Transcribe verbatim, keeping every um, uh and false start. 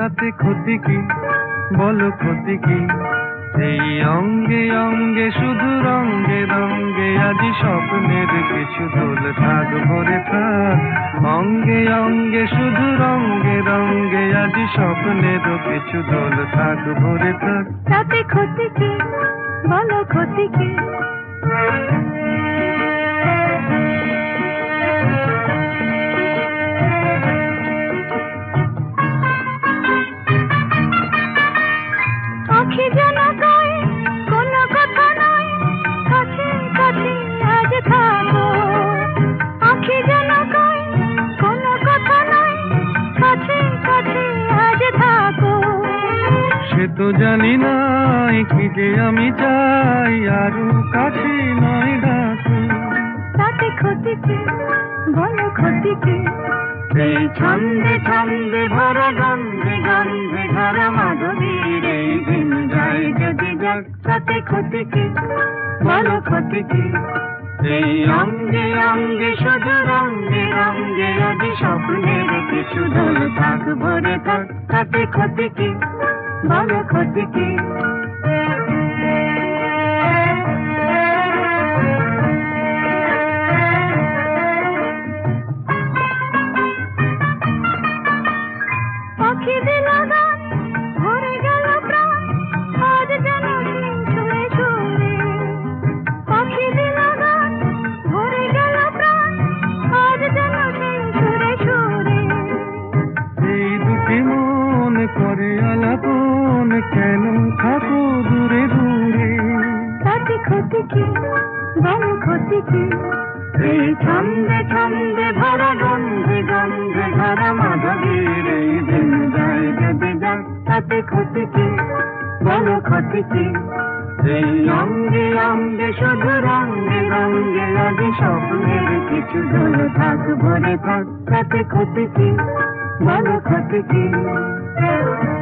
তাতে ক্ষতি কি, বলো ক্ষতি কি? এই অঙ্গে অঙ্গে শুধু রঙ্গে রঙ্গে আজি স্বপ্নের কিছু দোল থাক ভরে থাক। অঙ্গে অঙ্গে শুধু রঙ্গে রঙ্গে আজি স্বপ্নের কিছু দোল থাক ভরে থাক। তাতে ক্ষতি কি, বলো ক্ষতি কি? আখি যেন কয় কোনো কথা নয়, কাছে কাছে আজ থাকো। আখি যেন কয় কোনো কথা নয়, কাছে কাছে আজ থাকো। সে তো জানি না কি যে আমি চাই, আরো কাছে নয় ডাকো। তাতে ক্ষতি কি, বলো ক্ষতি কি? এই ছন্দে ছন্দে ভরা গন্ধে গন্ধে ধরা মাধবীর এই দিন যায় যদি যাক। তাতে ক্ষতি কি, বলো ক্ষতি কি? এই অঙ্গে অঙ্গে শুধু রঙ্গে রঙ্গে আজি স্বপ্নের কিছু দোল থাক ভরে থাক। তাতে ক্ষতি কি, বলো ক্ষতি কি? পাখি দিল গান, ভরে গেল প্রাণ, আজ যেন ছুঁয়ে ছুঁয়ে। পাখি দিল গান, ভরে গেল প্রাণ, আজ যেন ছুঁয়ে ছুঁয়ে। এই দুটি মন করে আলাপন, কেন থাকো দূরে দূরে? তাতে ক্ষতি কি, বলো ক্ষতি কি? এই ছন্দে ছন্দে ভরা গন্ধে গন্ধে ধরা মাধবীর এই দিন যায় যদি যাক। তাতে ক্ষতি কি, বলো ক্ষতি কি? এই অঙ্গে অঙ্গে শুধু রঙ্গে রঙ্গে আজি স্বপ্নের কিছু দোল থাক ভরে থাক। তাতে ক্ষতি কি, বলো ক্ষতি কি?